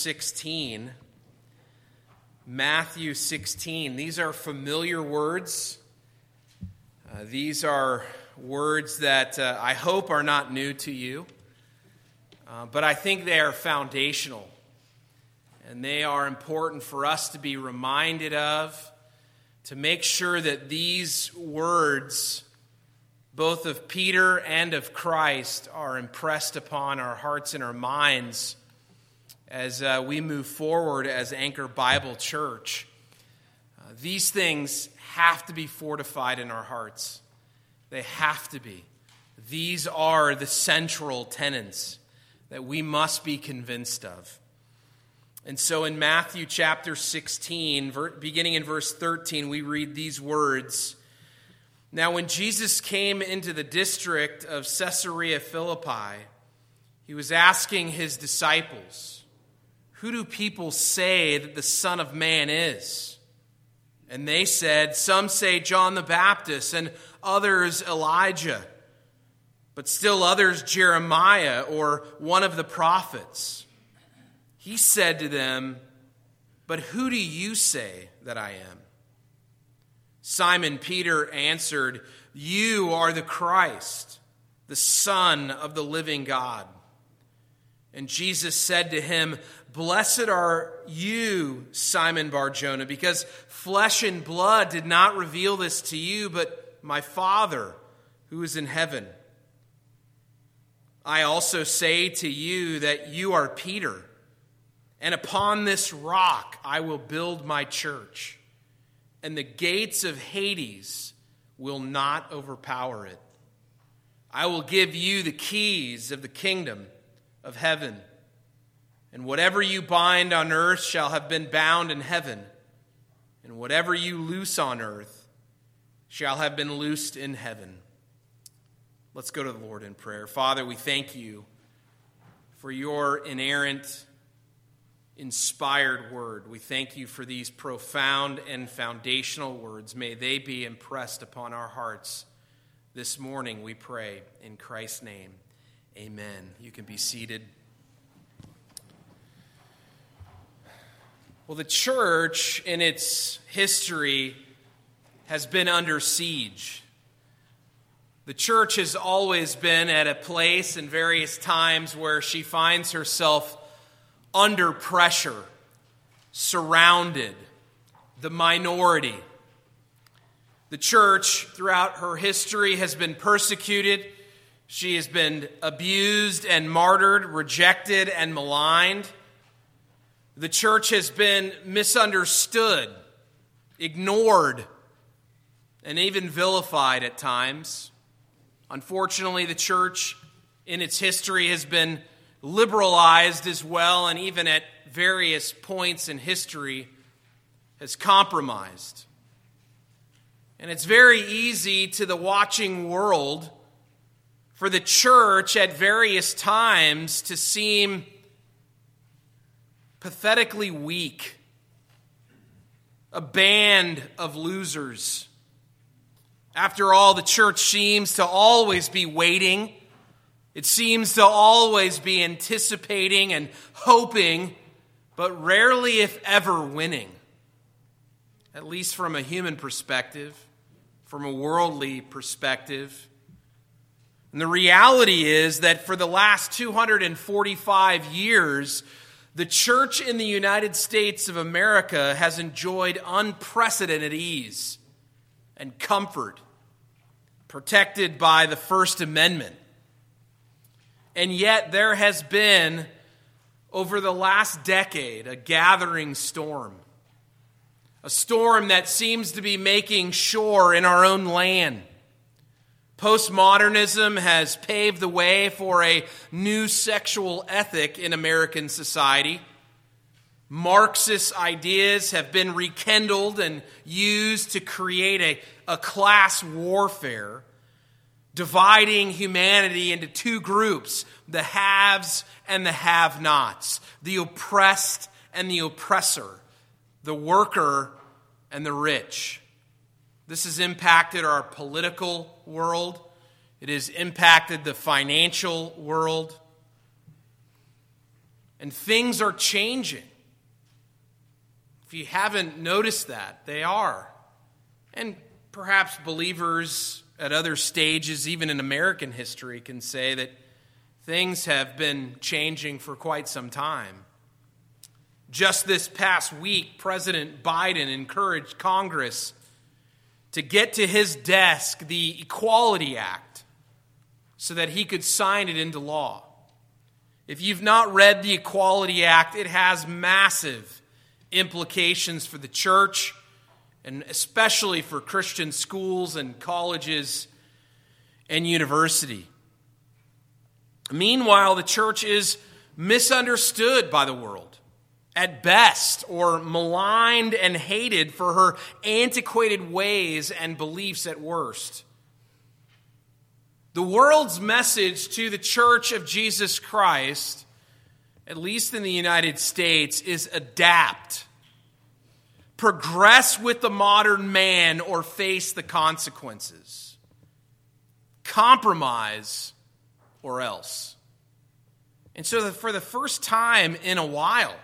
16. Matthew 16. These are familiar words. These are words that I hope are not new to you, but I think they are foundational, and they are important for us to be reminded of, to make sure that these words, both of Peter and of Christ, are impressed upon our hearts and our minds as we move forward as Anchor Bible Church. These things have to be fortified in our hearts. They have to be. These are the central tenets that we must be convinced of. And so in Matthew chapter 16, beginning in verse 13, we read these words. Now when Jesus came into the district of Caesarea Philippi, he was asking his disciples, "Who do people say that the Son of Man is?" And they said, "Some say John the Baptist, and others Elijah, but still others Jeremiah or one of the prophets." He said to them, "But who do you say that I am?" Simon Peter answered, "You are the Christ, the Son of the living God." And Jesus said to him, "Blessed are you, Simon Bar-Jonah, because flesh and blood did not reveal this to you, but my Father who is in heaven. I also say to you that you are Peter, and upon this rock I will build my church, and the gates of Hades will not overpower it. I will give you the keys of the kingdom of heaven, and whatever you bind on earth shall have been bound in heaven, and whatever you loose on earth shall have been loosed in heaven." Let's go to the Lord in prayer. Father, we thank you for your inerrant, inspired word. We thank you for these profound and foundational words. May they be impressed upon our hearts this morning, we pray, in Christ's name. Amen. You can be seated. Well, the church in its history has been under siege. The church has always been at a place in various times where she finds herself under pressure, surrounded, the minority. The church, throughout her history, has been persecuted. She has been abused and martyred, rejected and maligned. The church has been misunderstood, ignored, and even vilified at times. Unfortunately, the church in its history has been liberalized as well, and even at various points in history has compromised. And it's very easy to the watching world for the church at various times to seem pathetically weak, a band of losers. After all, the church seems to always be waiting. It seems to always be anticipating and hoping, but rarely, if ever, winning. At least from a human perspective, from a worldly perspective. And the reality is that for the last 245 years, the church in the United States of America has enjoyed unprecedented ease and comfort, protected by the First Amendment. And yet there has been, over the last decade, a gathering storm. A storm that seems to be making shore in our own land. Postmodernism has paved the way for a new sexual ethic in American society. Marxist ideas have been rekindled and used to create a class warfare, dividing humanity into two groups, the haves and the have-nots, the oppressed and the oppressor, the worker and the rich. This has impacted our political world. It has impacted the financial world. And things are changing. If you haven't noticed that, they are. And perhaps believers at other stages, even in American history, can say that things have been changing for quite some time. Just this past week, President Biden encouraged Congress to get to his desk the Equality Act so that he could sign it into law. If you've not read the Equality Act, it has massive implications for the church, and especially for Christian schools and colleges and university. Meanwhile, the church is misunderstood by the world, at best, or maligned and hated for her antiquated ways and beliefs at worst. The world's message to the Church of Jesus Christ, at least in the United States, is adapt. Progress with the modern man or face the consequences. Compromise or else. And so for the first time in a while,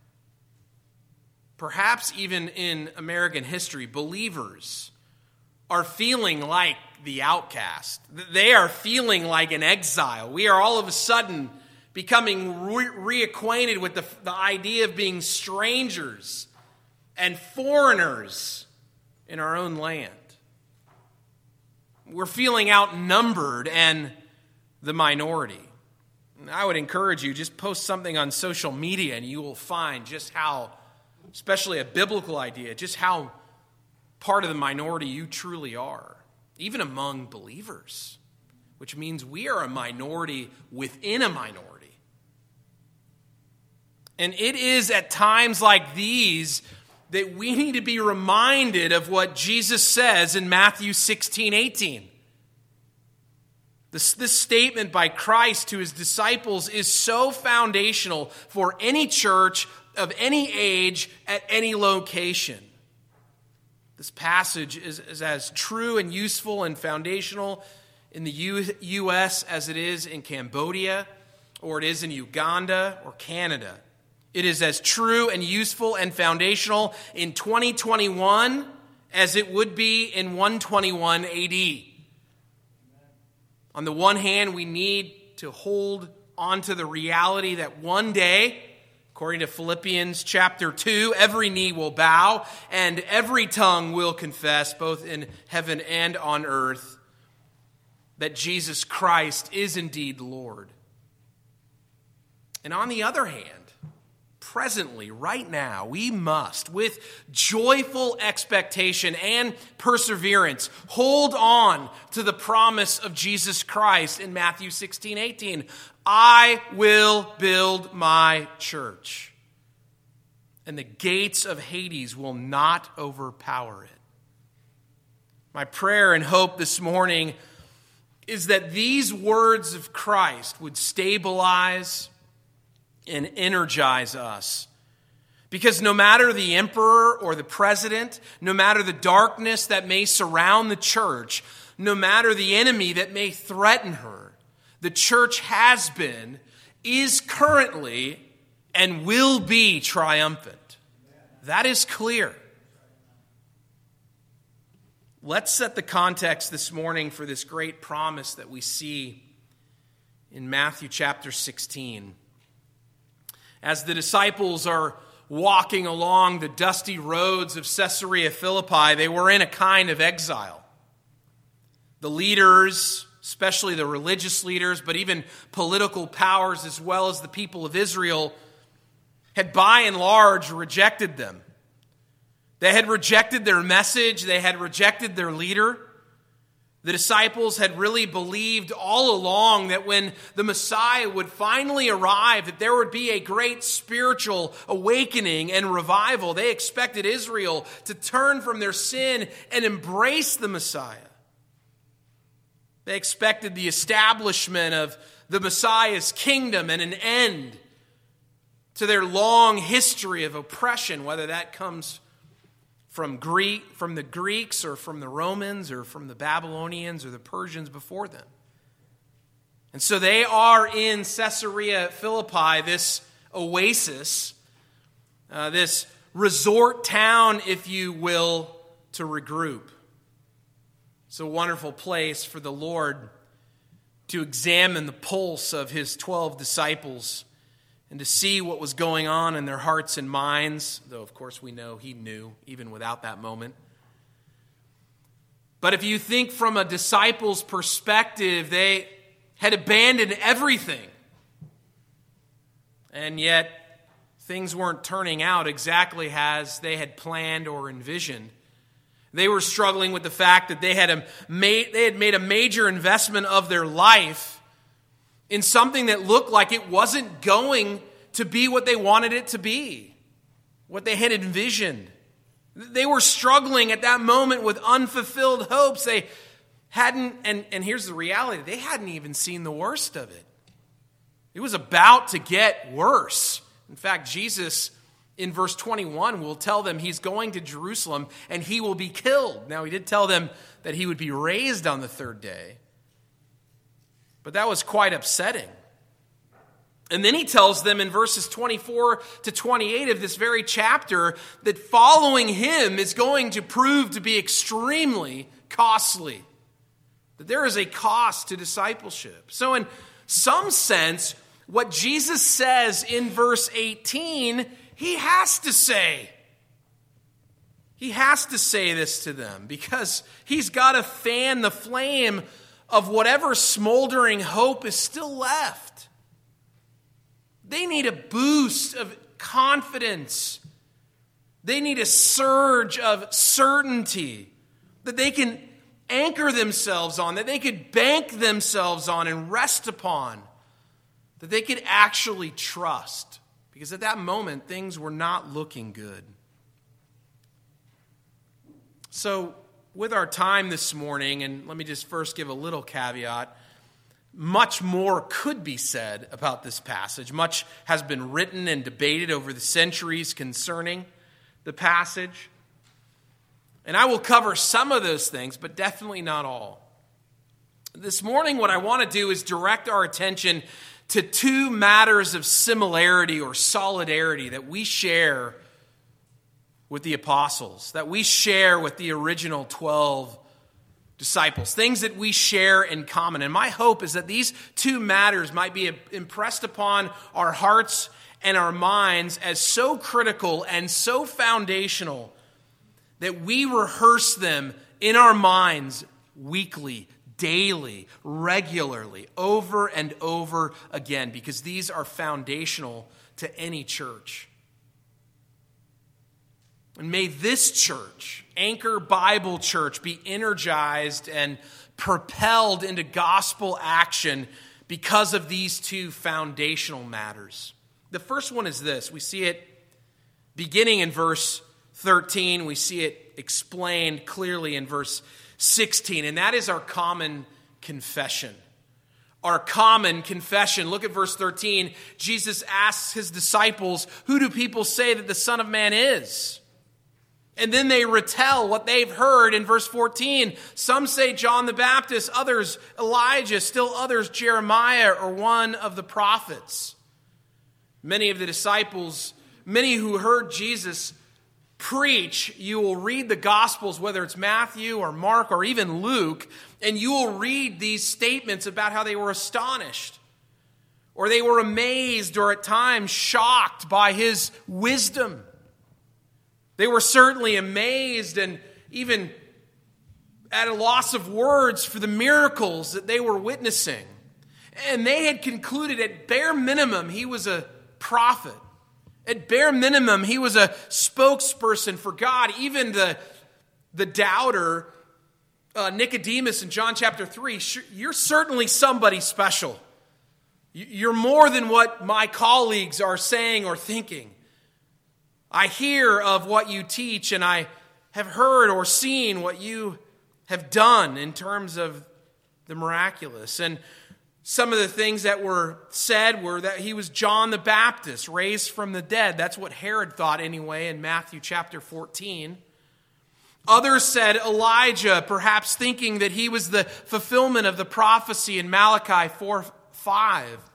perhaps even in American history, believers are feeling like the outcast. They are feeling like an exile. We are all of a sudden becoming reacquainted with the idea of being strangers and foreigners in our own land. We're feeling outnumbered and the minority. And I would encourage you, just post something on social media and you will find just how, especially a biblical idea, just how part of the minority you truly are, even among believers, which means we are a minority within a minority. And it is at times like these that we need to be reminded of what Jesus says in Matthew 16:18. This statement by Christ to his disciples is so foundational for any church of any age at any location. This passage is as true and useful and foundational in the U.S. as it is in Cambodia, or it is in Uganda or Canada. It is as true and useful and foundational in 2021 as it would be in 121 AD. On the one hand, we need to hold on to the reality that one day, according to Philippians chapter 2, every knee will bow and every tongue will confess, both in heaven and on earth, that Jesus Christ is indeed Lord. And on the other hand, presently, right now, we must, with joyful expectation and perseverance, hold on to the promise of Jesus Christ in Matthew 16:18. I will build my church, and the gates of Hades will not overpower it. My prayer and hope this morning is that these words of Christ would stabilize and energize us. Because no matter the emperor or the president, no matter the darkness that may surround the church, no matter the enemy that may threaten her, the church has been, is currently, and will be triumphant. That is clear. Let's set the context this morning for this great promise that we see in Matthew chapter 16. As the disciples are walking along the dusty roads of Caesarea Philippi, they were in a kind of exile. The leaders, especially the religious leaders, but even political powers as well as the people of Israel, had by and large rejected them. They had rejected their message. They had rejected their leader. The disciples had really believed all along that when the Messiah would finally arrive, that there would be a great spiritual awakening and revival. They expected Israel to turn from their sin and embrace the Messiah. They expected the establishment of the Messiah's kingdom and an end to their long history of oppression, whether that comes from the Greeks or from the Romans or from the Babylonians or the Persians before them. And so they are in Caesarea Philippi, this oasis, this resort town, if you will, to regroup. It's a wonderful place for the Lord to examine the pulse of his 12 disciples and to see what was going on in their hearts and minds, though of course we know he knew even without that moment. But if you think from a disciple's perspective, they had abandoned everything. And yet, things weren't turning out exactly as they had planned or envisioned. They were struggling with the fact that they had made a major investment of their life in something that looked like it wasn't going to be what they wanted it to be, what they had envisioned. They were struggling at that moment with unfulfilled hopes. They hadn't, and here's the reality, they hadn't even seen the worst of it. It was about to get worse. In fact, Jesus, in verse 21, will tell them he's going to Jerusalem and he will be killed. Now, he did tell them that he would be raised on the third day, but that was quite upsetting. And then he tells them in verses 24 to 28 of this very chapter that following him is going to prove to be extremely costly. That there is a cost to discipleship. So in some sense, what Jesus says in verse 18, he has to say. He has to say this to them because he's got to fan the flame of whatever smoldering hope is still left. They need a boost of confidence. They need a surge of certainty that they can anchor themselves on, that they could bank themselves on and rest upon, that they could actually trust. Because at that moment, things were not looking good. So, with our time this morning, and let me just first give a little caveat, much more could be said about this passage. Much has been written and debated over the centuries concerning the passage. And I will cover some of those things, but definitely not all. This morning, what I want to do is direct our attention to two matters of similarity or solidarity that we share with the apostles, that we share with the original 12 disciples, things that we share in common. And my hope is that these two matters might be impressed upon our hearts and our minds as so critical and so foundational that we rehearse them in our minds weekly, daily, regularly, over and over again, because these are foundational to any church. And may this church, Anchor Bible Church, be energized and propelled into gospel action because of these two foundational matters. The first one is this. We see it beginning in verse 13. We see it explained clearly in verse 16, and that is our common confession. Our common confession. Look at verse 13. Jesus asks his disciples, "Who do people say that the Son of Man is?" And then they retell what they've heard in verse 14. Some say John the Baptist, others Elijah, still others Jeremiah or one of the prophets. Many of the disciples, many who heard Jesus preach, you will read the Gospels, whether it's Matthew or Mark or even Luke, and you will read these statements about how they were astonished, or they were amazed, or at times shocked by his wisdom. They were certainly amazed and even at a loss of words for the miracles that they were witnessing. And they had concluded at bare minimum he was a prophet. At bare minimum he was a spokesperson for God. Even the doubter, Nicodemus in John chapter 3, you're certainly somebody special. You're more than what my colleagues are saying or thinking. I hear of what you teach, and I have heard or seen what you have done in terms of the miraculous. And some of the things that were said were that he was John the Baptist, raised from the dead. That's what Herod thought anyway in Matthew chapter 14. Others said Elijah, perhaps thinking that he was the fulfillment of the prophecy in Malachi 4:5.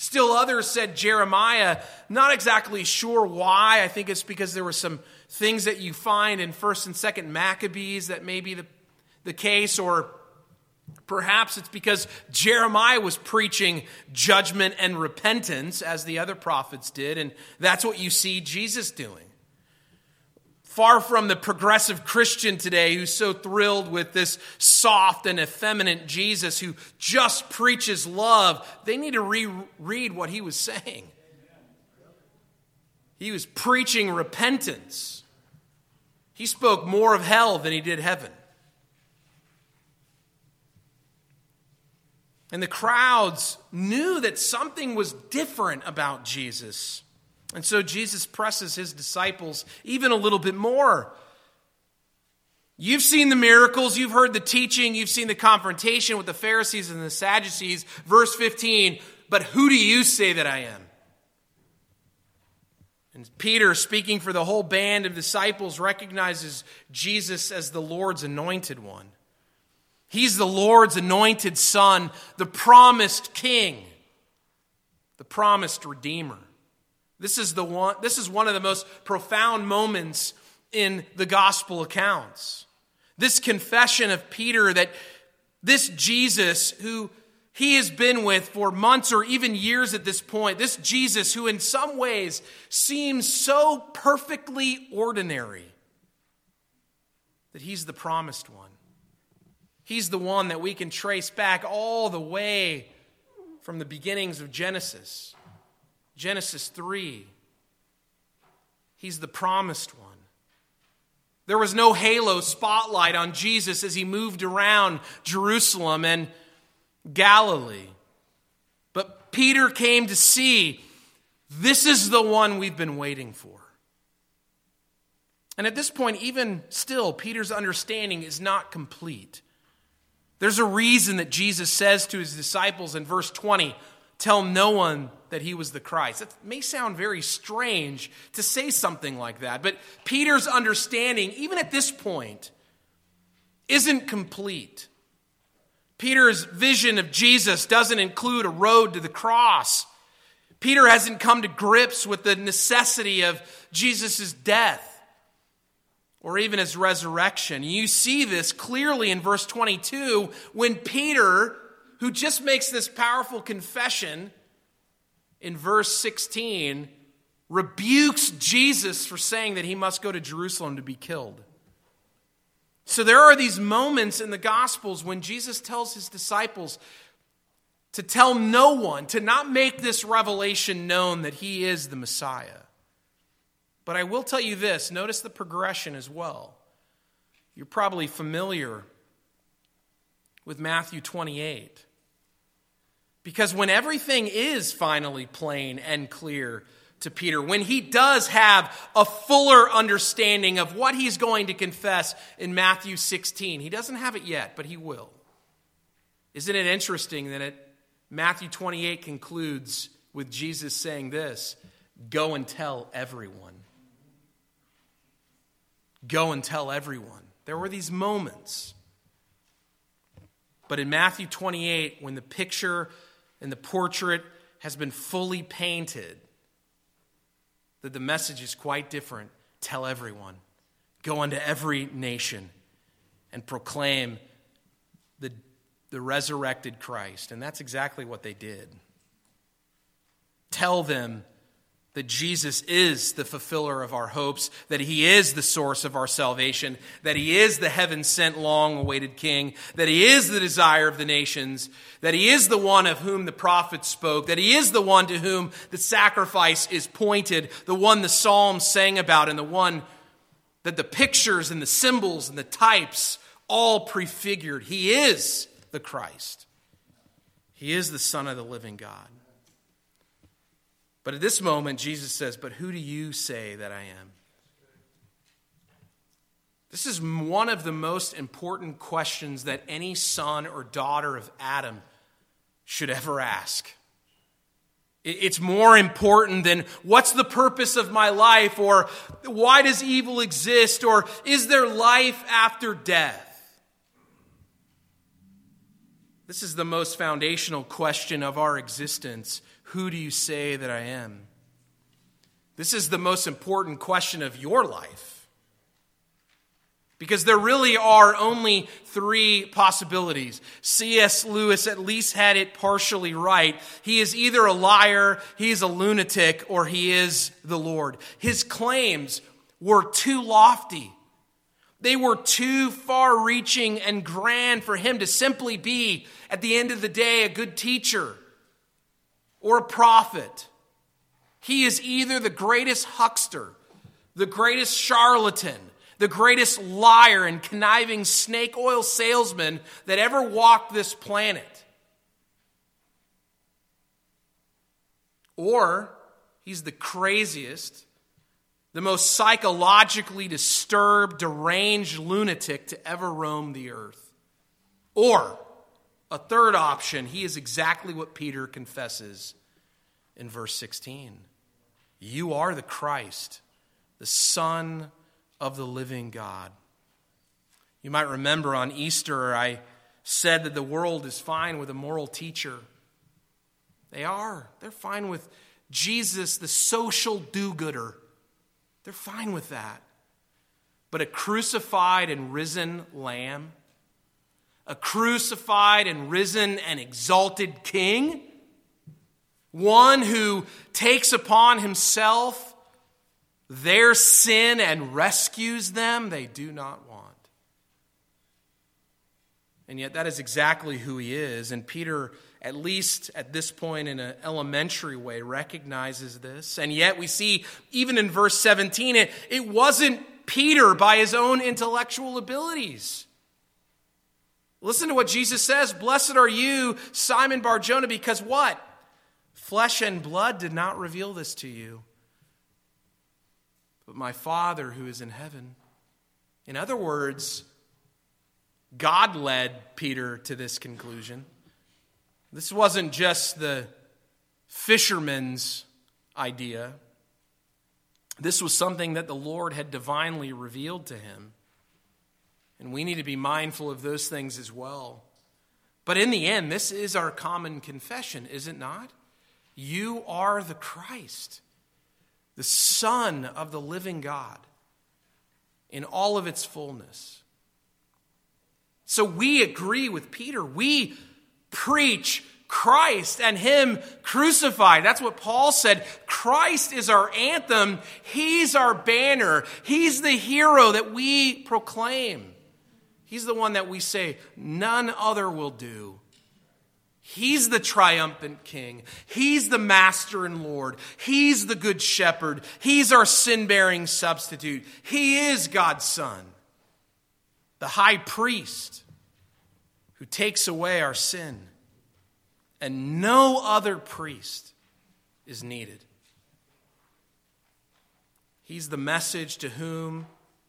Still others said Jeremiah, not exactly sure why. I think it's because there were some things that you find in 1st and 2nd Maccabees that may be the case, or perhaps it's because Jeremiah was preaching judgment and repentance as the other prophets did, and that's what you see Jesus doing. Far from the progressive Christian today who's so thrilled with this soft and effeminate Jesus who just preaches love, they need to reread what he was saying. He was preaching repentance. He spoke more of hell than he did heaven. And the crowds knew that something was different about Jesus. And so Jesus presses his disciples even a little bit more. You've seen the miracles, you've heard the teaching, you've seen the confrontation with the Pharisees and the Sadducees. Verse 15, but who do you say that I am? And Peter, speaking for the whole band of disciples, recognizes Jesus as the Lord's anointed one. He's the Lord's anointed Son, the promised King, the promised Redeemer. This is one of the most profound moments in the gospel accounts. This confession of Peter that this Jesus, who he has been with for months or even years at this point, this Jesus who in some ways seems so perfectly ordinary, that he's the promised one. He's the one that we can trace back all the way from the beginnings of Genesis. Genesis 3. He's the promised one. There was no halo spotlight on Jesus as he moved around Jerusalem and Galilee. But Peter came to see this is the one we've been waiting for. And at this point, even still, Peter's understanding is not complete. There's a reason that Jesus says to his disciples in verse 20, tell no one that he was the Christ. That may sound very strange to say something like that, but Peter's understanding, even at this point, isn't complete. Peter's vision of Jesus doesn't include a road to the cross. Peter hasn't come to grips with the necessity of Jesus' death or even his resurrection. You see this clearly in verse 22 when Peter, who just makes this powerful confession in verse 16, rebukes Jesus for saying that he must go to Jerusalem to be killed. So there are these moments in the Gospels when Jesus tells his disciples to tell no one, to not make this revelation known that he is the Messiah. But I will tell you this, notice the progression as well. You're probably familiar with Matthew 28. Because when everything is finally plain and clear to Peter, when he does have a fuller understanding of what he's going to confess in Matthew 16, he doesn't have it yet, but he will. Isn't it interesting that Matthew 28 concludes with Jesus saying this, go and tell everyone. Go and tell everyone. There were these moments. But in Matthew 28, when the picture and the portrait has been fully painted, that the message is quite different. Tell everyone. Go into every nation and proclaim the resurrected Christ. And that's exactly what they did. Tell them that Jesus is the fulfiller of our hopes, that he is the source of our salvation, that he is the heaven-sent, long-awaited King, that he is the desire of the nations, that he is the one of whom the prophets spoke, that he is the one to whom the sacrifice is pointed, the one the Psalms sang about, and the one that the pictures and the symbols and the types all prefigured. He is the Christ. He is the Son of the living God. But at this moment, Jesus says, but who do you say that I am? This is one of the most important questions that any son or daughter of Adam should ever ask. It's more important than what's the purpose of my life, or why does evil exist, or is there life after death? This is the most foundational question of our existence. who do you say that I am? This is the most important question of your life. Because there really are only three possibilities. C.S. Lewis at least had it partially right. He is either a liar, he is a lunatic, or he is the Lord. His claims were too lofty. They were too far-reaching and grand for him to simply be, at the end of the day, a good teacher or a prophet. He is either the greatest huckster, the greatest charlatan, the greatest liar and conniving snake oil salesman that ever walked this planet. Or he's the craziest, the most psychologically disturbed, deranged lunatic to ever roam the earth. Or, a third option, he is exactly what Peter confesses in verse 16. You are the Christ, the Son of the living God. You might remember on Easter I said that the world is fine with a moral teacher. They are. They're fine with Jesus, the social do-gooder. They're fine with that. But a crucified and risen Lamb, a crucified and risen and exalted King, one who takes upon himself their sin and rescues them, they do not want. And yet that is exactly who he is. And Peter, at least at this point in an elementary way, recognizes this. And yet we see, even in verse 17, it wasn't Peter by his own intellectual abilities. Listen to what Jesus says. Blessed are you, Simon Bar-Jonah, because what? Flesh and blood did not reveal this to you, but my Father who is in heaven. In other words, God led Peter to this conclusion. This wasn't just the fisherman's idea. This was something that the Lord had divinely revealed to him. And we need to be mindful of those things as well. But in the end, this is our common confession, is it not? You are the Christ, the Son of the living God, in all of its fullness. So we agree with Peter. We preach Christ and him crucified. That's what Paul said. Christ is our anthem. He's our banner. He's the hero that we proclaim. He's the one that we say none other will do. He's the triumphant King. He's the Master and Lord. He's the Good Shepherd. He's our sin-bearing substitute. He is God's Son, the High Priest who takes away our sin. And no other priest is needed. He's the message to whom,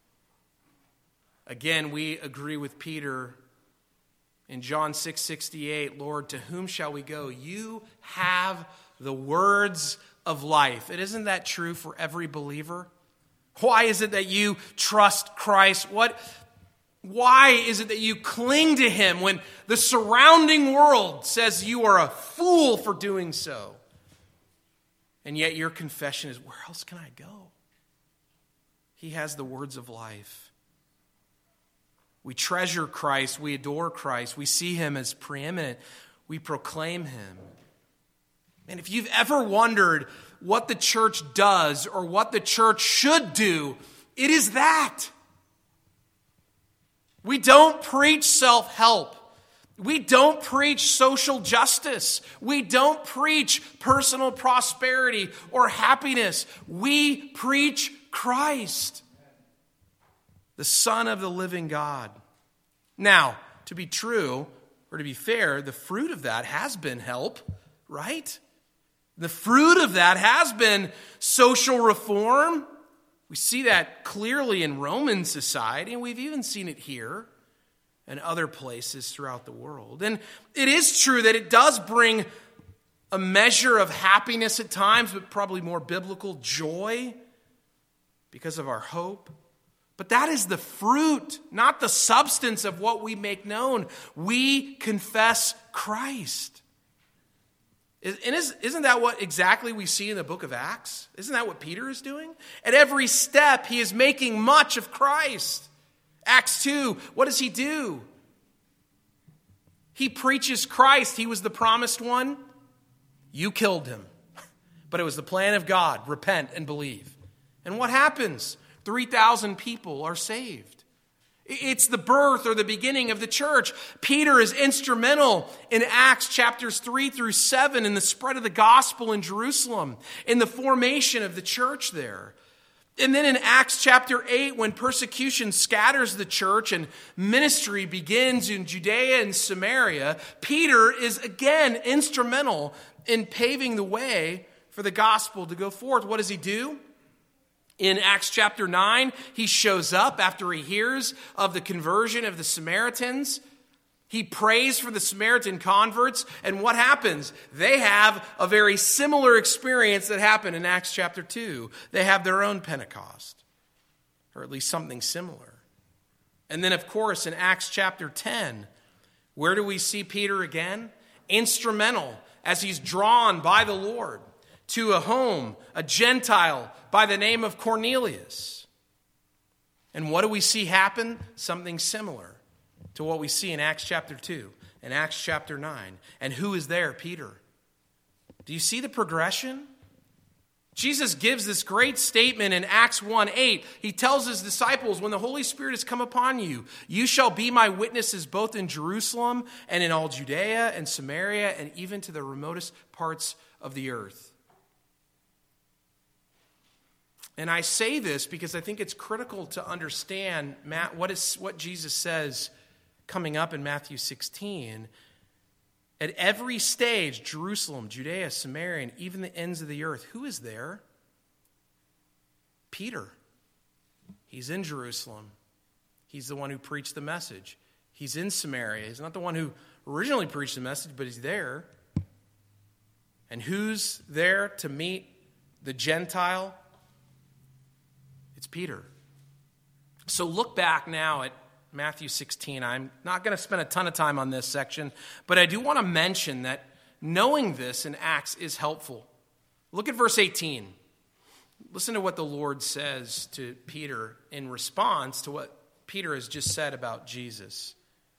again, we agree with Peter in John 6:68, Lord, to whom shall we go? You have the words of life. Isn't that true for every believer? Why is it that you trust Christ? Why is it that you cling to him when the surrounding world says you are a fool for doing so? And yet your confession is, where else can I go? He has the words of life. We treasure Christ. We adore Christ. We see him as preeminent. We proclaim him. And if you've ever wondered what the church does or what the church should do, it is that. We don't preach self-help. We don't preach social justice. We don't preach personal prosperity or happiness. We preach Christ, the Son of the living God. Now, to be true, or to be fair, the fruit of that has been help, right? The fruit of that has been social reform. We see that clearly in Roman society, and we've even seen it here and other places throughout the world. And it is true that it does bring a measure of happiness at times, but probably more biblical joy because of our hope. But that is the fruit, not the substance of what we make known. We confess Christ. Isn't that what exactly we see in the book of Acts? Isn't that what Peter is doing? At every step, he is making much of Christ. Acts 2, what does he do? He preaches Christ. He was the promised one. You killed him. But it was the plan of God. Repent and believe. And what happens? 3,000 people are saved. It's the birth or the beginning of the church. Peter is instrumental in Acts chapters 3 through 7 in the spread of the gospel in Jerusalem, in the formation of the church there. And then in Acts chapter 8, when persecution scatters the church and ministry begins in Judea and Samaria, Peter is again instrumental in paving the way for the gospel to go forth. What does he do? In Acts chapter 9, he shows up after he hears of the conversion of the Samaritans. He prays for the Samaritan converts, and what happens? They have a very similar experience that happened in Acts chapter 2. They have their own Pentecost, or at least something similar. And then, of course, in Acts chapter 10, where do we see Peter again? Instrumental as he's drawn by the Lord to a home, a Gentile by the name of Cornelius. And what do we see happen? Something similar to what we see in Acts chapter 2 and Acts chapter 9. And who is there? Peter. Do you see the progression? Jesus gives this great statement in Acts 1:8. He tells his disciples, when the Holy Spirit has come upon you, you shall be my witnesses both in Jerusalem and in all Judea and Samaria and even to the remotest parts of the earth. And I say this because I think it's critical to understand what Jesus says coming up in Matthew 16. At every stage, Jerusalem, Judea, Samaria, and even the ends of the earth, who is there? Peter. He's in Jerusalem. He's the one who preached the message. He's in Samaria. He's not the one who originally preached the message, but he's there. And who's there to meet the Gentile? It's Peter. So look back now at Matthew 16. I'm not going to spend a ton of time on this section, but I do want to mention that knowing this in Acts is helpful. Look at verse 18. Listen to what the Lord says to Peter in response to what Peter has just said about Jesus.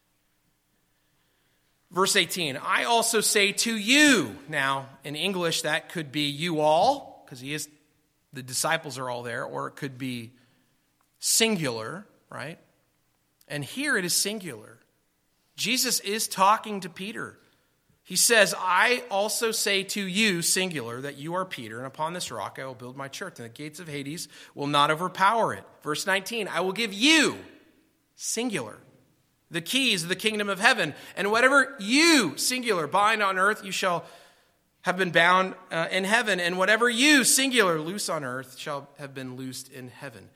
Verse 18, I also say to you. Now, in English, that could be you all, because the disciples are all there, or it could be singular, right? And here it is singular. Jesus is talking to Peter. He says, I also say to you, singular, that you are Peter, and upon this rock I will build my church, and the gates of Hades will not overpower it. Verse 19, I will give you, singular, the keys of the kingdom of heaven, and whatever you, singular, bind on earth, you shall have been bound in heaven, and whatever you, singular, loose on earth shall have been loosed in heaven.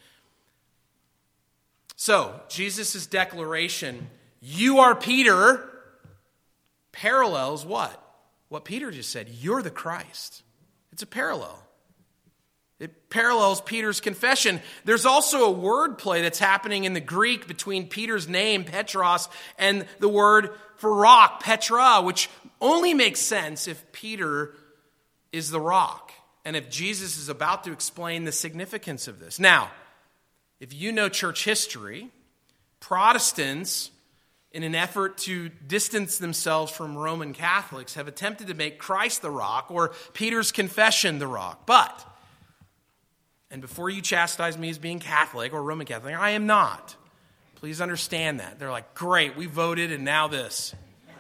So, Jesus' declaration, you are Peter, parallels what? What Peter just said, you're the Christ. It's a parallel. It parallels Peter's confession. There's also a word play that's happening in the Greek between Peter's name, Petros, and the word for rock, Petra, which only makes sense if Peter is the rock and if Jesus is about to explain the significance of this. Now, if you know church history, Protestants, in an effort to distance themselves from Roman Catholics, have attempted to make Christ the rock or Peter's confession the rock. But, and before you chastise me as being Catholic or Roman Catholic, I am not. Please understand that. They're like, great, we voted and now this.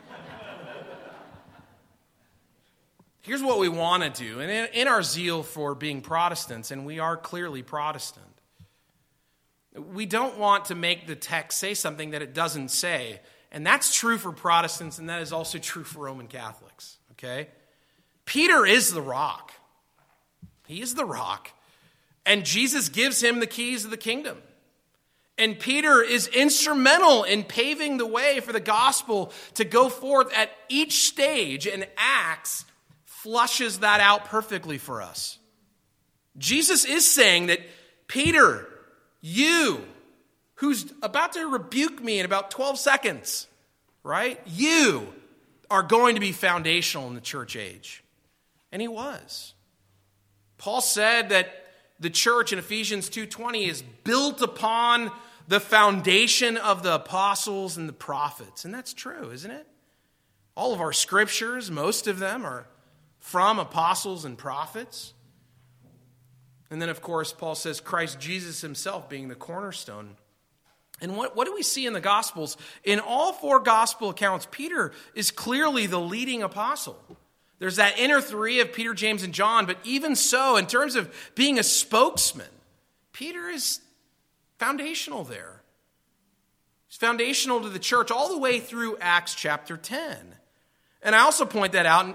Here's what we want to do. And in our zeal for being Protestants, and we are clearly Protestant, we don't want to make the text say something that it doesn't say. And that's true for Protestants, and that is also true for Roman Catholics. Okay? Peter is the rock. He is the rock. And Jesus gives him the keys of the kingdom. And Peter is instrumental in paving the way for the gospel to go forth at each stage, and Acts flushes that out perfectly for us. Jesus is saying that Peter, you, who's about to rebuke me in about 12 seconds, right? You are going to be foundational in the church age. And he was. Paul said that the church in Ephesians 2:20 is built upon the foundation of the apostles and the prophets. And that's true, isn't it? All of our scriptures, most of them are from apostles and prophets. And then, of course, Paul says Christ Jesus himself being the cornerstone. And what do we see in the Gospels? In all four Gospel accounts, Peter is clearly the leading apostle. There's that inner three of Peter, James, and John, but even so, in terms of being a spokesman, Peter is foundational there. He's foundational to the church all the way through Acts chapter 10. And I also point out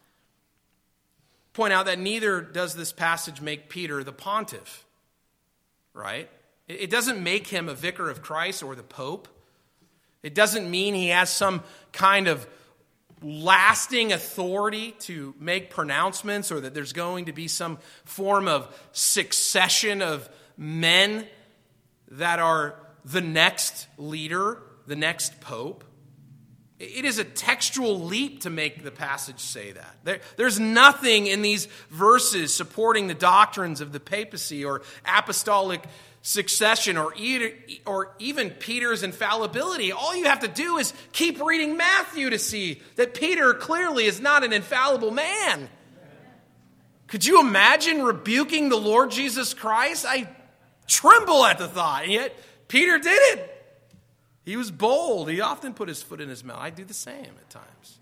that neither does this passage make Peter the pontiff, right? It doesn't make him a vicar of Christ or the Pope. It doesn't mean he has some kind of lasting authority to make pronouncements or that there's going to be some form of succession of men that are the next leader, the next pope. It is a textual leap to make the passage say that. There's nothing in these verses supporting the doctrines of the papacy or apostolic succession or even Peter's infallibility. All you have to do is keep reading Matthew to see that Peter clearly is not an infallible man. Could you imagine rebuking the Lord Jesus Christ? I tremble at the thought, and yet Peter did it. He was bold. He often put his foot in his mouth. I do the same at times.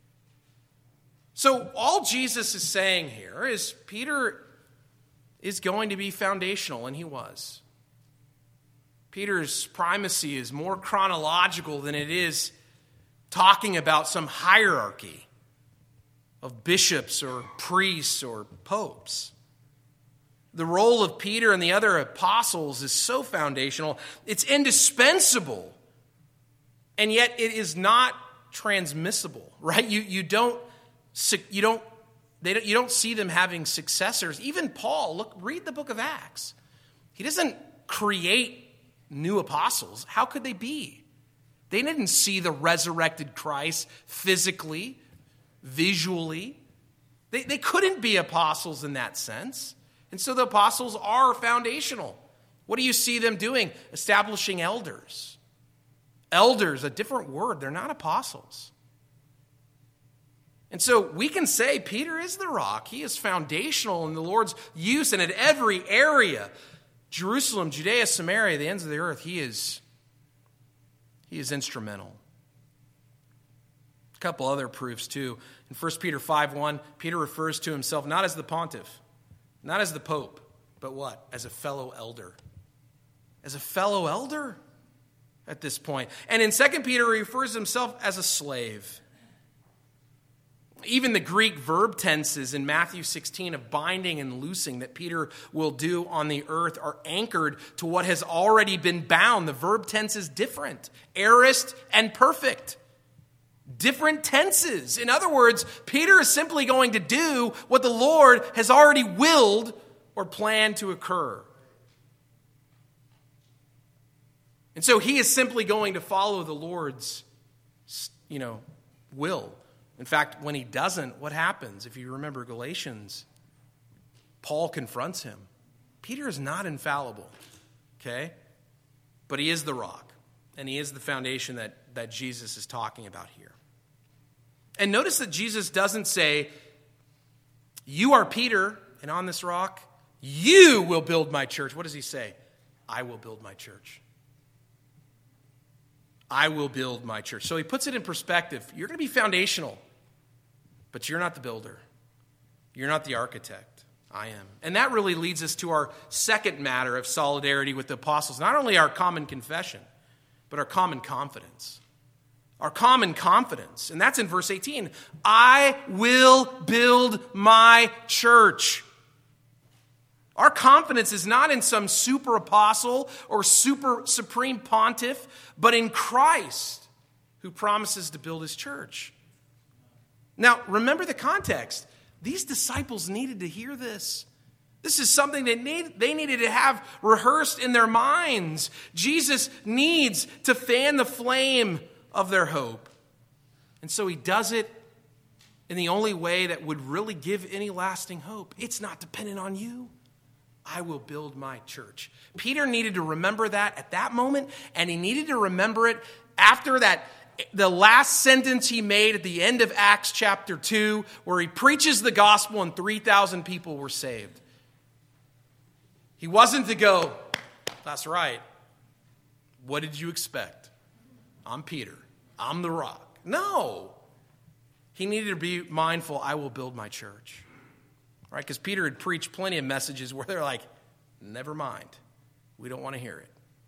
So all Jesus is saying here is Peter is going to be foundational, and he was. Peter's primacy is more chronological than it is talking about some hierarchy of bishops or priests or popes. The role of Peter and the other apostles is so foundational, it's indispensable. And yet it is not transmissible, right? You don't see them having successors. Even Paul, read the book of Acts. He doesn't create new apostles. How could they be? They didn't see the resurrected Christ physically, visually. They couldn't be apostles in that sense. And so the apostles are foundational. What do you see them doing? Establishing elders. Elders, a different word. They're not apostles. And so we can say Peter is the rock. He is foundational in the Lord's use and at every area. Jerusalem, Judea, Samaria, the ends of the earth, he is instrumental. A couple other proofs too. In 1 Peter 5:1, Peter refers to himself not as the pontiff, not as the pope, but what? As a fellow elder. As a fellow elder at this point. And in 2 Peter, he refers to himself as a slave. Even the Greek verb tenses in Matthew 16 of binding and loosing that Peter will do on the earth are anchored to what has already been bound. The verb tense is different. Aorist and perfect. Different tenses. In other words, Peter is simply going to do what the Lord has already willed or planned to occur. And so he is simply going to follow the Lord's, will. In fact, when he doesn't, what happens? If you remember Galatians, Paul confronts him. Peter is not infallible, okay? But he is the rock, and he is the foundation that Jesus is talking about here. And notice that Jesus doesn't say, you are Peter, and on this rock, you will build my church. What does he say? I will build my church. I will build my church. So he puts it in perspective. You're going to be foundational, but you're not the builder. You're not the architect. I am. And that really leads us to our second matter of solidarity with the apostles. Not only our common confession, but our common confidence. Our common confidence. And that's in verse 18. I will build my church. Our confidence is not in some super apostle or super supreme pontiff, but in Christ, who promises to build his church. Now, remember the context. These disciples needed to hear this. This is something they needed to have rehearsed in their minds. Jesus needs to fan the flame of their hope. And so he does it in the only way that would really give any lasting hope. It's not dependent on you. I will build my church. Peter needed to remember that at that moment, and he needed to remember it after that, the last sentence he made at the end of Acts chapter 2, where he preaches the gospel and 3,000 people were saved. He wasn't to go, that's right. What did you expect? I'm Peter. I'm the rock. No. He needed to be mindful, I will build my church. Right? Because Peter had preached plenty of messages where they're like, never mind. We don't want to hear it.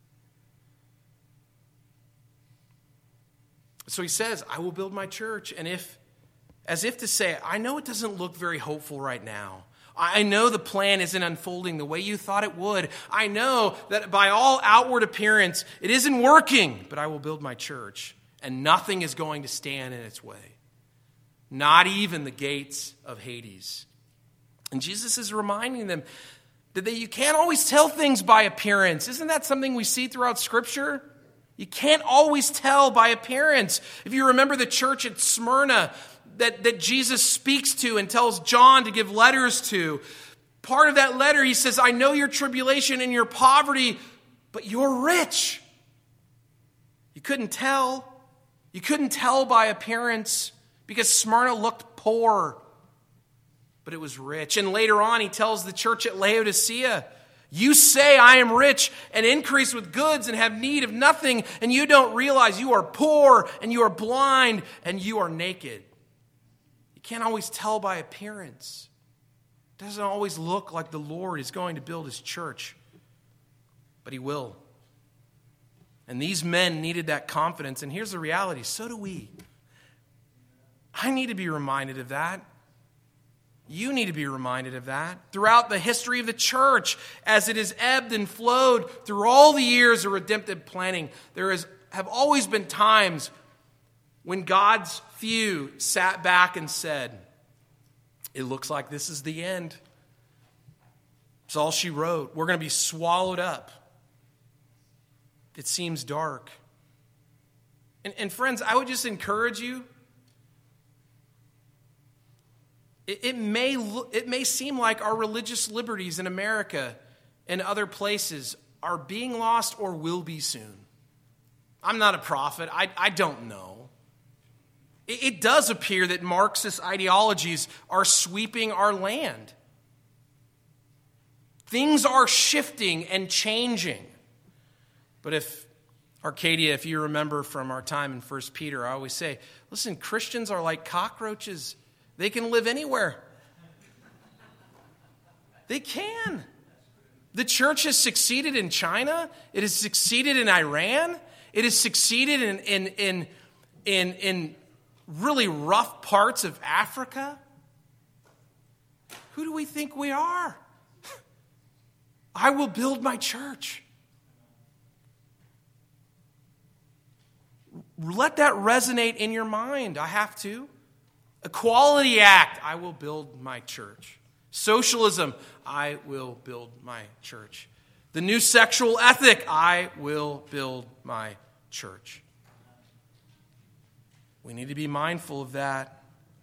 So he says, I will build my church. And as if to say, I know it doesn't look very hopeful right now. I know the plan isn't unfolding the way you thought it would. I know that by all outward appearance, it isn't working. But I will build my church, and nothing is going to stand in its way. Not even the gates of Hades. And Jesus is reminding them that you can't always tell things by appearance. Isn't that something we see throughout Scripture? You can't always tell by appearance. If you remember the church at Smyrna that Jesus speaks to and tells John to give letters to, part of that letter he says, I know your tribulation and your poverty, but you're rich. You couldn't tell. You couldn't tell by appearance because Smyrna looked poor, but it was rich. And later on he tells the church at Laodicea, you say I am rich and increase with goods and have need of nothing, and you don't realize you are poor and you are blind and you are naked. You can't always tell by appearance. It doesn't always look like the Lord is going to build his church, but he will. And these men needed that confidence, and here's the reality, so do we. I need to be reminded of that. You need to be reminded of that. Throughout the history of the church, as it has ebbed and flowed through all the years of redemptive planning, have always been times when God's few sat back and said, it looks like this is the end. It's all she wrote. We're going to be swallowed up. It seems dark. And friends, I would just encourage you, It may seem like our religious liberties in America and other places are being lost or will be soon. I'm not a prophet. I don't know. It does appear that Marxist ideologies are sweeping our land. Things are shifting and changing. But Arcadia, if you remember from our time in 1 Peter, I always say, listen, Christians are like cockroaches. They can live anywhere. They can. The church has succeeded in China. It has succeeded in Iran. It has succeeded in really rough parts of Africa. Who do we think we are? I will build my church. Let that resonate in your mind. I have to. Equality Act, I will build my church. Socialism, I will build my church. The new sexual ethic, I will build my church. We need to be mindful of that.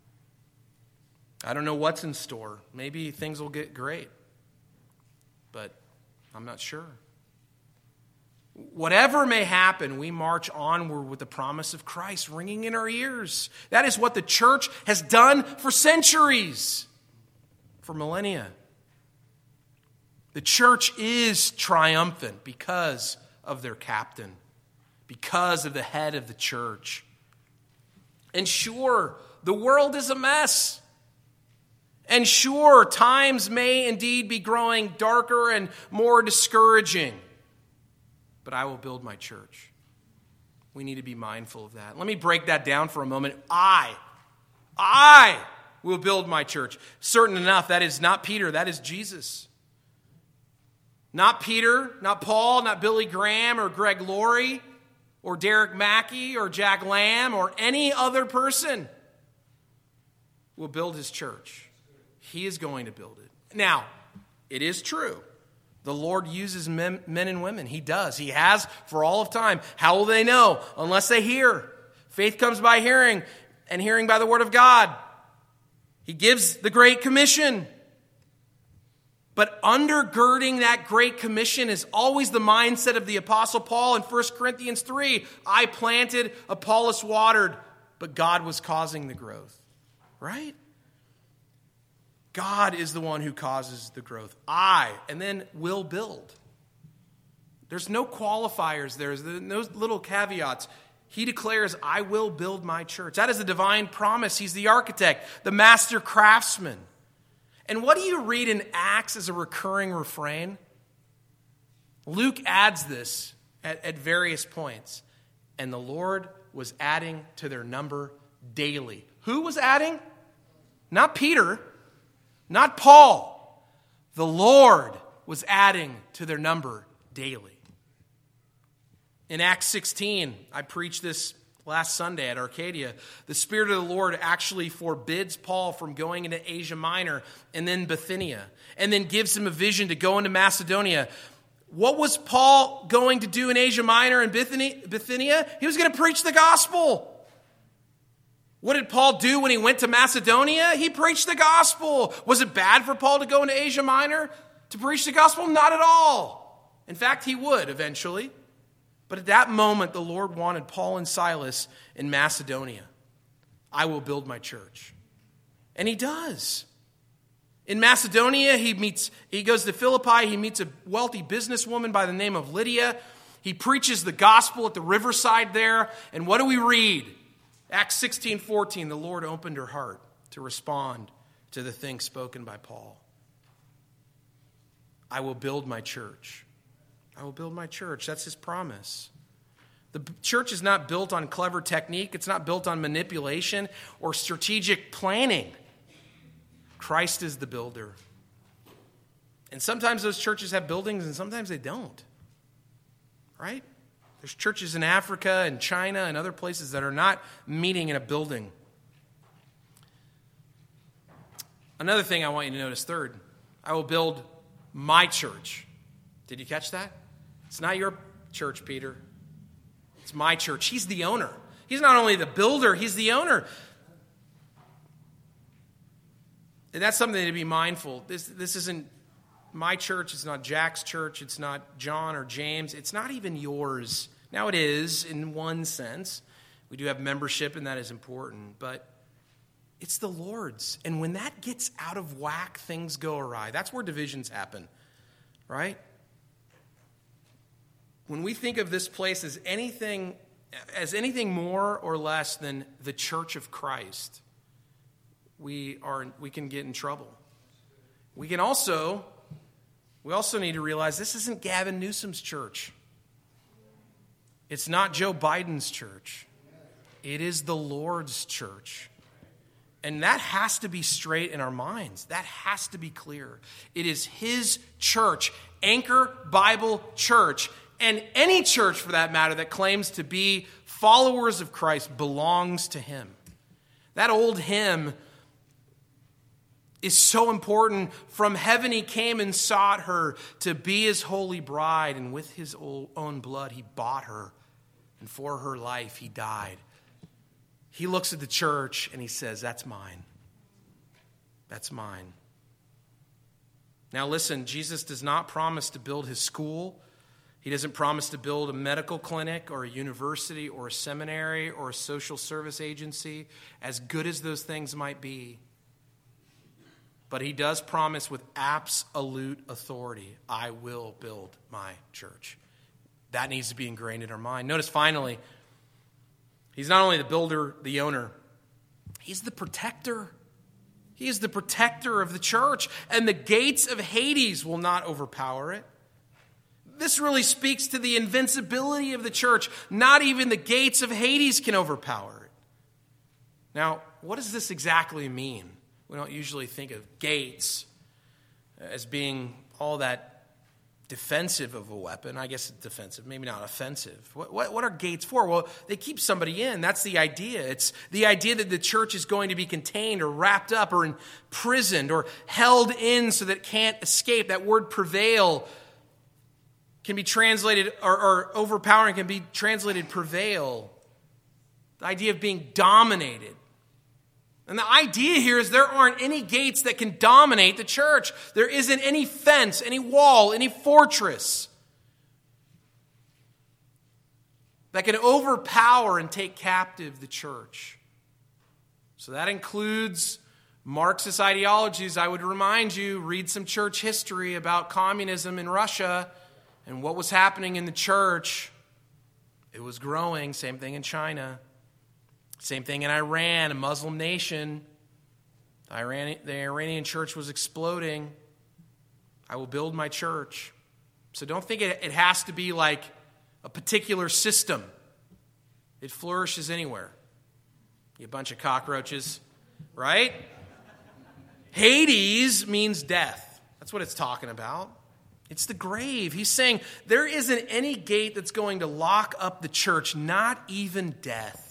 I don't know what's in store. Maybe things will get great, but I'm not sure. Whatever may happen, we march onward with the promise of Christ ringing in our ears. That is what the church has done for centuries, for millennia. The church is triumphant because of their captain, because of the head of the church. And sure, the world is a mess. And sure, times may indeed be growing darker and more discouraging. But I will build my church. We need to be mindful of that. Let me break that down for a moment. I will build my church. Certain enough, that is not Peter, that is Jesus. Not Peter, not Paul, not Billy Graham or Greg Laurie or Derek Mackey or Jack Lamb or any other person will build his church. He is going to build it. Now, it is true. The Lord uses men and women. He does. He has for all of time. How will they know? Unless they hear. Faith comes by hearing, and hearing by the word of God. He gives the Great Commission. But undergirding that Great Commission is always the mindset of the Apostle Paul in 1 Corinthians 3. I planted, Apollos watered, but God was causing the growth. Right? God is the one who causes the growth. And then will build. There's no qualifiers there. There's no little caveats. He declares, I will build my church. That is a divine promise. He's the architect, the master craftsman. And what do you read in Acts as a recurring refrain? Luke adds this at various points. And the Lord was adding to their number daily. Who was adding? Not Peter, not Paul. The Lord was adding to their number daily. In Acts 16, I preached this last Sunday at Arcadia. The Spirit of the Lord actually forbids Paul from going into Asia Minor and then Bithynia, and then gives him a vision to go into Macedonia. What was Paul going to do in Asia Minor and Bithynia? He was going to preach the gospel. What did Paul do when he went to Macedonia? He preached the gospel. Was it bad for Paul to go into Asia Minor to preach the gospel? Not at all. In fact, he would eventually. But at that moment, the Lord wanted Paul and Silas in Macedonia. I will build my church. And he does. In Macedonia, he goes to Philippi. He meets a wealthy businesswoman by the name of Lydia. He preaches the gospel at the riverside there. And what do we read? Acts 16:14, the Lord opened her heart to respond to the things spoken by Paul. I will build my church. I will build my church. That's his promise. The church is not built on clever technique. It's not built on manipulation or strategic planning. Christ is the builder. And sometimes those churches have buildings and sometimes they don't. Right? There's churches in Africa and China and other places that are not meeting in a building. Another thing I want you to notice, third, I will build my church. Did you catch that? It's not your church, Peter. It's my church. He's the owner. He's not only the builder, he's the owner. And that's something to be mindful. This isn't my church. It's not Jack's church. It's not John or James. It's not even yours. Now it is in one sense. We do have membership and that is important. But it's the Lord's. And when that gets out of whack, things go awry. That's where divisions happen. Right? When we think of this place as anything more or less than the church of Christ, we can get in trouble. We also need to realize this isn't Gavin Newsom's church. It's not Joe Biden's church. It is the Lord's church. And that has to be straight in our minds. That has to be clear. It is his church, Anchor Bible Church. And any church, for that matter, that claims to be followers of Christ belongs to him. That old hymn is so important. From heaven he came and sought her to be his holy bride. And with his own blood he bought her. And for her life he died. He looks at the church and he says, that's mine. That's mine. Now listen, Jesus does not promise to build his school. He doesn't promise to build a medical clinic or a university or a seminary or a social service agency, as good as those things might be. But he does promise with absolute authority, I will build my church. That needs to be ingrained in our mind. Notice finally, he's not only the builder, the owner, he's the protector. He is the protector of the church, and the gates of Hades will not overpower it. This really speaks to the invincibility of the church. Not even the gates of Hades can overpower it. Now, what does this exactly mean? We don't usually think of gates as being all that defensive of a weapon. I guess it's defensive, maybe not offensive. What are gates for? Well, they keep somebody in. That's the idea. It's the idea that the church is going to be contained or wrapped up or imprisoned or held in so that it can't escape. That word prevail can be translated, or overpowering can be translated prevail. The idea of being dominated. And the idea here is there aren't any gates that can dominate the church. There isn't any fence, any wall, any fortress that can overpower and take captive the church. So that includes Marxist ideologies. I would remind you, read some church history about communism in Russia and what was happening in the church. It was growing. Same thing in China. Same thing in Iran, a Muslim nation. The Iranian church was exploding. I will build my church. So don't think it has to be like a particular system. It flourishes anywhere. You bunch of cockroaches, right? Hades means death. That's what it's talking about. It's the grave. He's saying there isn't any gate that's going to lock up the church, not even death.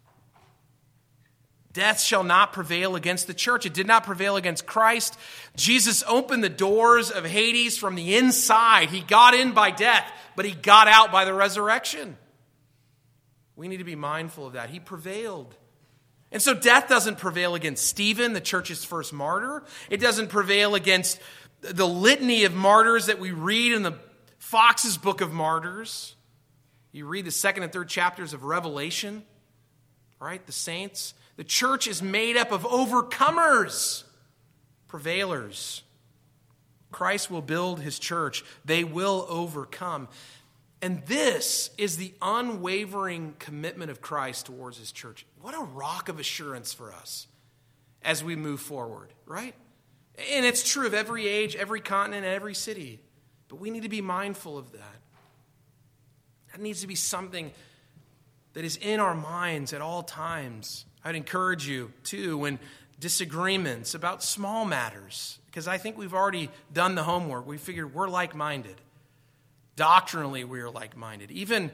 Death shall not prevail against the church. It did not prevail against Christ. Jesus opened the doors of Hades from the inside. He got in by death, but he got out by the resurrection. We need to be mindful of that. He prevailed. And so death doesn't prevail against Stephen, the church's first martyr. It doesn't prevail against the litany of martyrs that we read in the Fox's Book of Martyrs. You read the 2nd and 3rd chapters of Revelation, right? The saints. The church is made up of overcomers, prevailers. Christ will build his church. They will overcome. And this is the unwavering commitment of Christ towards his church. What a rock of assurance for us as we move forward, right? And it's true of every age, every continent, and every city. But we need to be mindful of that. That needs to be something that is in our minds at all times. I'd encourage you, too, when disagreements about small matters, because I think we've already done the homework. We figured we're like-minded. Doctrinally, we are like-minded. Even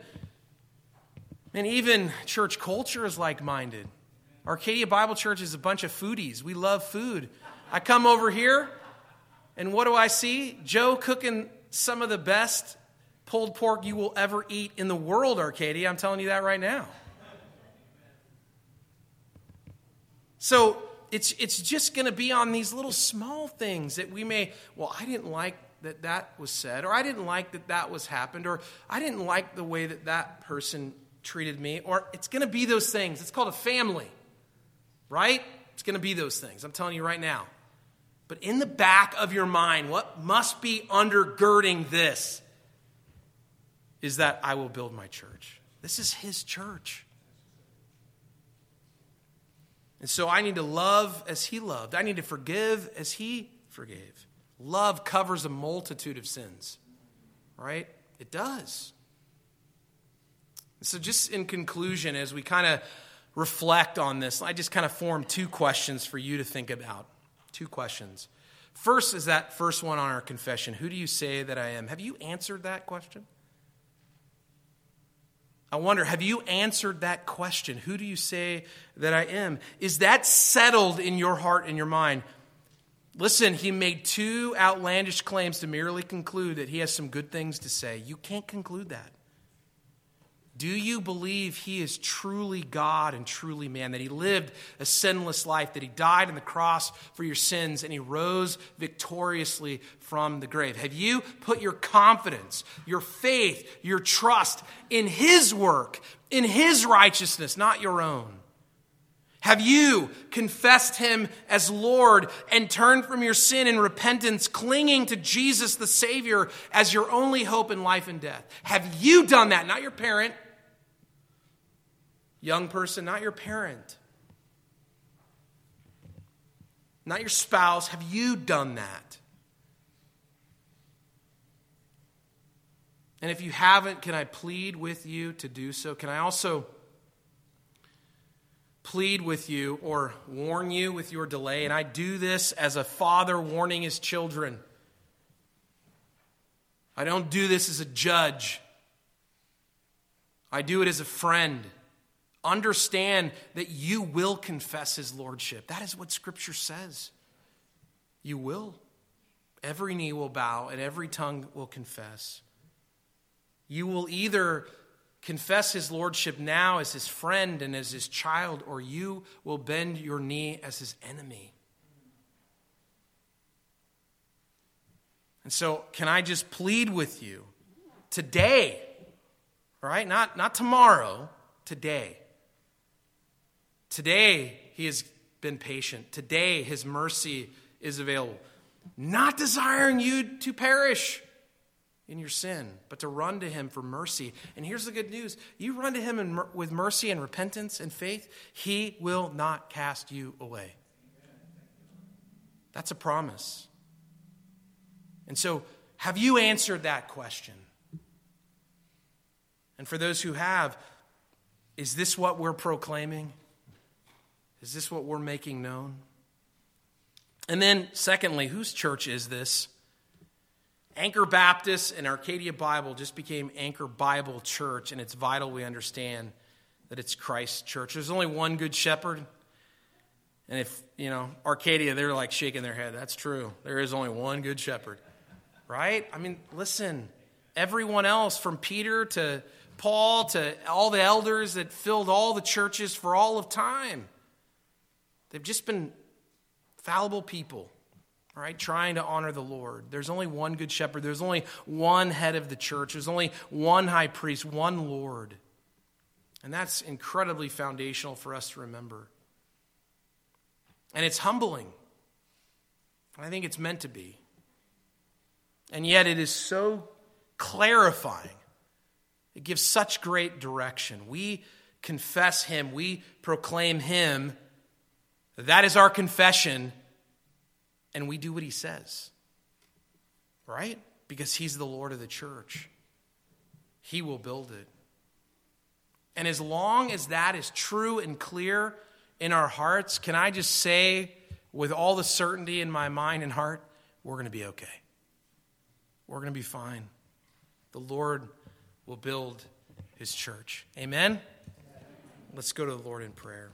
church culture is like-minded. Arcadia Bible Church is a bunch of foodies. We love food. I come over here, and what do I see? Joe cooking some of the best pulled pork you will ever eat in the world, Arcadia. I'm telling you that right now. So it's just going to be on these little small things that we may, well, I didn't like that was said, or I didn't like that was happened, or I didn't like the way that person treated me, or it's going to be those things. It's called a family, right? It's going to be those things. I'm telling you right now. But in the back of your mind, what must be undergirding this is that I will build my church. This is his church. And so I need to love as he loved. I need to forgive as he forgave. Love covers a multitude of sins, right? It does. So just in conclusion, as we kind of reflect on this, I just kind of formed 2 questions for you to think about. 2 questions. First is that first one on our confession. Who do you say that I am? Have you answered that question? I wonder, have you answered that question? Who do you say that I am? Is that settled in your heart and your mind? Listen, he made 2 outlandish claims to merely conclude that he has some good things to say. You can't conclude that. Do you believe he is truly God and truly man, that he lived a sinless life, that he died on the cross for your sins, and he rose victoriously from the grave? Have you put your confidence, your faith, your trust in his work, in his righteousness, not your own? Have you confessed him as Lord and turned from your sin in repentance, clinging to Jesus the Savior as your only hope in life and death? Have you done that? Not your parent. Young person, not your parent. Not your spouse. Have you done that? And if you haven't, can I plead with you to do so? Can I also plead with you or warn you with your delay? And I do this as a father warning his children. I don't do this as a judge. I do it as a friend. Understand that you will confess his lordship. That is what Scripture says. You will. Every knee will bow and every tongue will confess. You will either confess his lordship now as his friend and as his child, or you will bend your knee as his enemy. And so, can I just plead with you today, all right? Not tomorrow, today. Today, he has been patient. Today, his mercy is available. Not desiring you to perish in your sin, but to run to him for mercy. And here's the good news. You run to him with mercy and repentance and faith, he will not cast you away. That's a promise. And so, have you answered that question? And for those who have, is this what we're proclaiming? Is this what we're making known? And then, secondly, whose church is this? Anchor Baptist and Arcadia Bible just became Anchor Bible Church, and it's vital we understand that it's Christ's church. There's only one good shepherd. And if, Arcadia, they're like shaking their head. That's true. There is only one good shepherd. Right? I mean, listen, everyone else from Peter to Paul to all the elders that filled all the churches for all of time, they've just been fallible people, right? Trying to honor the Lord. There's only one good shepherd. There's only one head of the church. There's only one high priest, one Lord. And that's incredibly foundational for us to remember. And it's humbling. I think it's meant to be. And yet it is so clarifying. It gives such great direction. We confess him. We proclaim him. That is our confession. And we do what he says. Right? Because he's the Lord of the church. He will build it. And as long as that is true and clear in our hearts, can I just say with all the certainty in my mind and heart, we're going to be okay. We're going to be fine. The Lord will build his church. Amen? Let's go to the Lord in prayer.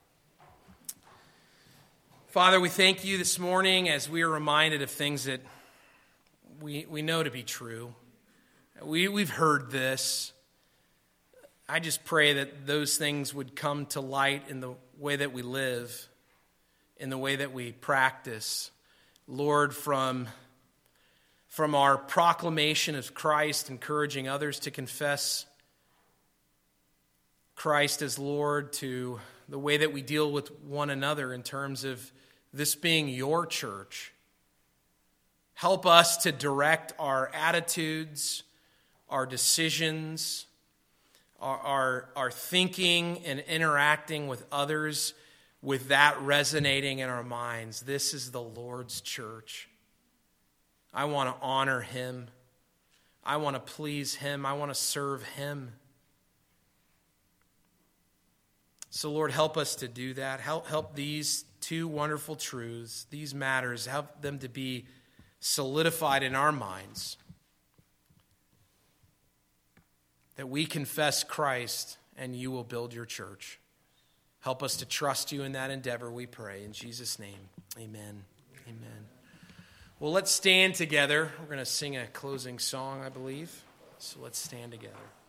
Father, we thank you this morning as we are reminded of things that we know to be true. We've heard this. I just pray that those things would come to light in the way that we live, in the way that we practice. Lord, from our proclamation of Christ, encouraging others to confess Christ as Lord, to the way that we deal with one another in terms of this being your church. Help us to direct our attitudes, our decisions, our thinking and interacting with others with that resonating in our minds. This is the Lord's church. I want to honor him. I want to please him. I want to serve him. So, Lord, help us to do that. Help these two wonderful truths, these matters, help them to be solidified in our minds. That we confess Christ and you will build your church. Help us to trust you in that endeavor, we pray. In Jesus' name, amen. Amen. Well, let's stand together. We're going to sing a closing song, I believe. So let's stand together.